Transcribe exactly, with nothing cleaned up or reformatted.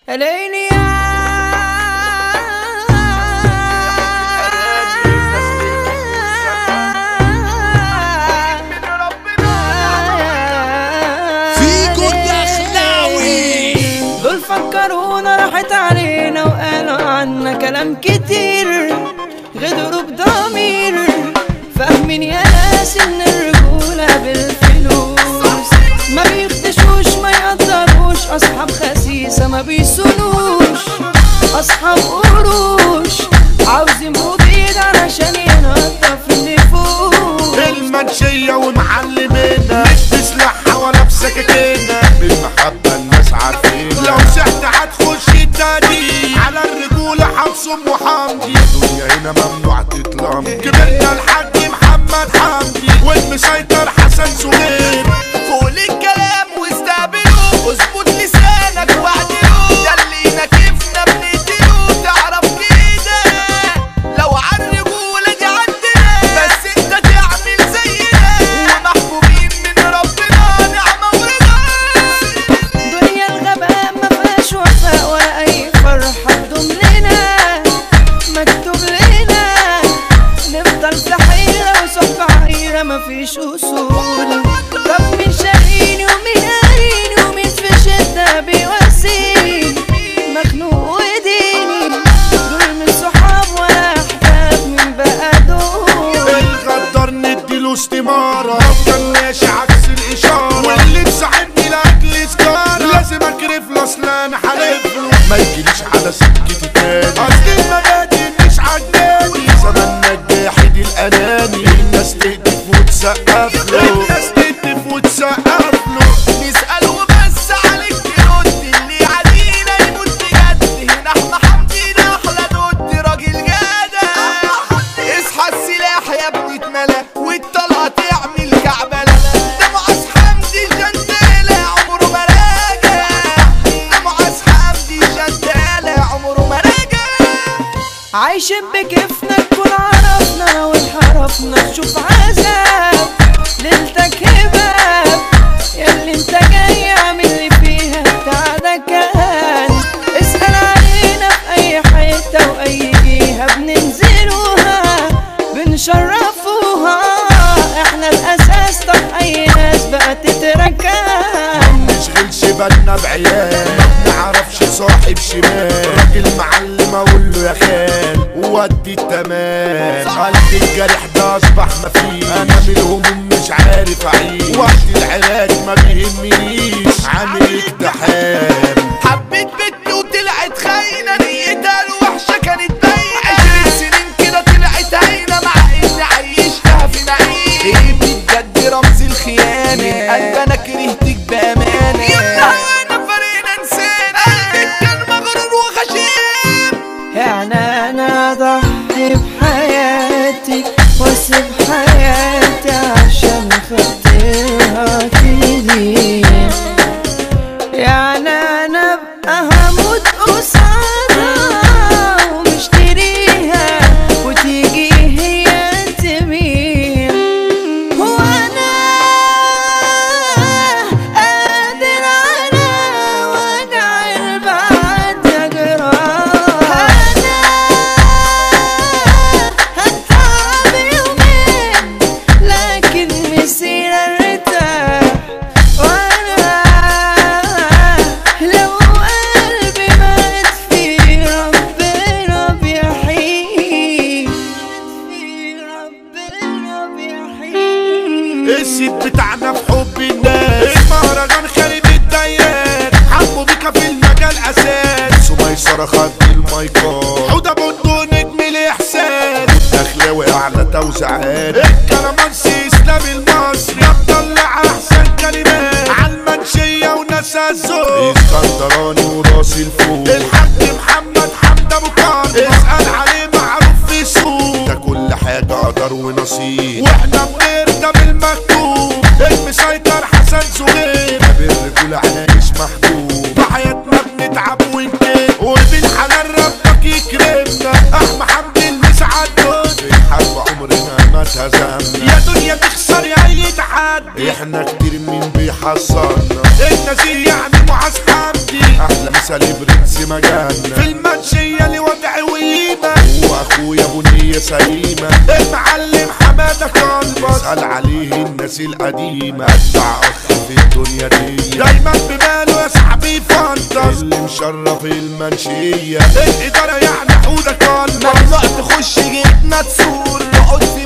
ليلي يا فيكو الدخلاوي دول فكرونا راحت علينا وقالوا عنا كلام كتير، غدروا بضمير، فاهمين يا ناس ان الرجولة بالفلوس، ما بيخدشوش ما يقدروش، اصحاب خسيسة ما بيسونوش، اصحاب قروش عاوزين مبيد علشان ينضف النفوس. المنشية ومعلمينا مش بسلاحها ولا بسكاكينا، بالمحبة الناس عارفين لو سحت هتخش التاني على الرجولة حمصم وحمدي. الدنيا هنا ممنوع تتلم، كبرنا الحاج محمد حمدي والمسيطر حسن سهير. فوق الكلام واستقبلوه، اظبط لسانك واعدلوه، ده اللي نكفنا بنقتلوه تعرف كده. لو عالرجولة دي عندنا بس انت تعمل زينا، ومحبوبين من ربنا نعمة ورضا. دنيا الغباء ما فيهاش وفاء ولا اي فرحة تدوم لنا، مكتوب لنا نفضل في حيرة وصحبة عيرة مفيش اصول. طب مين شاريني ومين قاريني ومين في شدة بيواسيني، مخنوق وديني دول من صحاب ولا احباب، مين بقى دول؟ الغدار نديله استمارة كان ماشي عكس الإشارة، واللي مصاحبني لأجل سجارة لازم أكرف له أصل أنا حالفله ما يجيليش على سكتي تاني، أصل المبادئ مش عجباني، زماننا الجاحد الأناني، الناس تهتف وتسقف له، الناس تهتف وتسقف له. نسأل وبس عليك ترد، اللي علينا يموت بجد. هنا احنا حمدينا احلى دود، راجل جدع. اصحى السلاح يا ابني اتملى والطلقة تعمل كعبلة، ده معاذ حمدي جندالة عمره ما راجع، ده معاذ حمدي جندالة عمره ما راجع. عايشين بكيفنا نكون عرفنا وانحرفنا تشوف عذاب، ليلتك هباب ياللي انت جاي عامل لي فيها بتاع ده كان. اسأل علينا في اي حتة واي جهة بننزلوها بنشرفوها، احنا الاساس. طب اي ناس بقى تتركان، مشغلش بالنا بعيال ما بنعرفش صاحب شمال، راجل معلم اقول له يا خال وودي التمام. قلبي الجرح ده اصبح مفيش، انا من الهموم مش عارف اعيش، وقت العلاج ما بيهمنيش عامل اقتحام. حبيت بنت وطلعت خاينة، نيتها الوحشة كانت باينة، عشرين سنين كده طلعت هاينة، مع اني عيشتها في نعيم. ايه بجد رمز الخيانة، قلب انا كرهتك بأمانة، يلا وانا فرينا نسينا، قلبك كان مغرور وغشيم. يعني انا اضحي بحياتي واسيب حياتي عشان خاطرها تلين، يعني انا ابقى هموت قصادها ومشتريها وتيجي هي تمين. هو انا قادر على وجع البعد اجراها، انا هتعب يومين لكن مسير ارتاح، وانا لو قلبي مات في ربنا بيحيي، في ربنا بيحيي. السيد بتاعنا في حب الناس، المهرجان خارب الديان، حبوا بيكا في المجال اساس، سميسرة خد المايكات، حوده بندق نجم الاحسان، الدخلاوي اعلى توزيعات، الكلامانسي اسلامي المصري بطلع احسن كلمات، عالمنشية وناس الذوق، اسكندراني وراس الفوق، الحاج محمد حمد ابو كار، اسأل عليه معروف في السوق، ده كل حاجة قدر ونصيب، واحنا بنرضى بالمكتوب، المسيطر حسن سهير، بالرجولة عايش محبوب، بحياتنا بنتعب ونكد، وبالحلال ربك يكرمنا، احمى حمدي المسعد دود، الحرب عمرنا ما اتهزمنا، يا دنيا تخسر يا اي تحدي، احنا كتير مين بيحصلنا، النزيه يعني معاذ حمدي، احلى مثال برنس مجالنا في المنشية لوضع وقيمة واخويا ابو نية سليمة المعلم حمادة كلبس اسأل عليه الناس القديمة ادع اخ في الدنيا دي دايما بباله يا صاحبي فانتس اللي مشرف المنشية الادارة يعني حودة كلبس ممنوع تخش جيتنا تسور نقعد في